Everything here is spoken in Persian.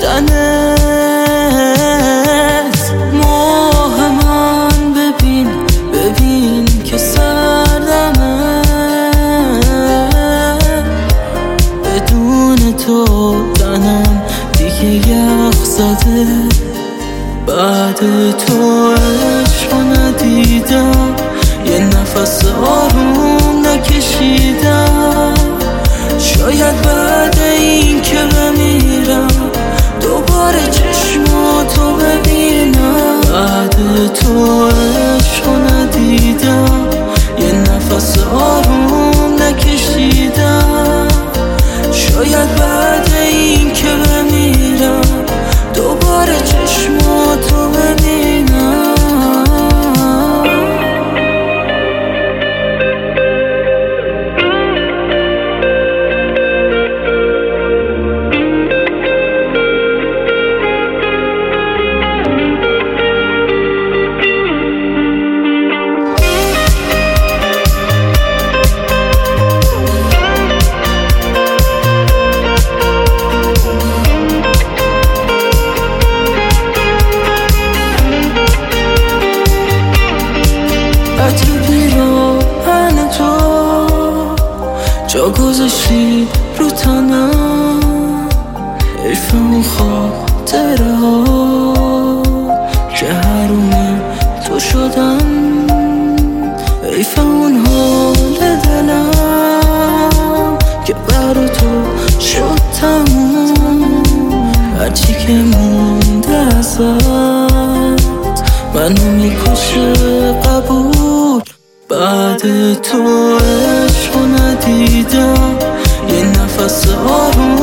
داشتنت. ماه من ببین که سردمه، بدون تو تنم دیگه یخ زده. بعد تو عشق ندیدم، یه نفس آروم نکشیدم. شاید بعد این که بمیرم دوباره چشماتو ببینم. بعد تو عشق ندیدم، یه نفس آروم نکشیدم. شاید بعد این که بمیرم دوباره چشماتو ببینم. عطر پیراهن تو جا گذاشتی رو تنم، حیف اون خاطره ها که حروم تو شدن. حیف اون حال دلم که برا تو شد تموم. هرچی که مونده ازت منو میکشه قبول. بعد تو عشق ندیدم، یه نفس آروم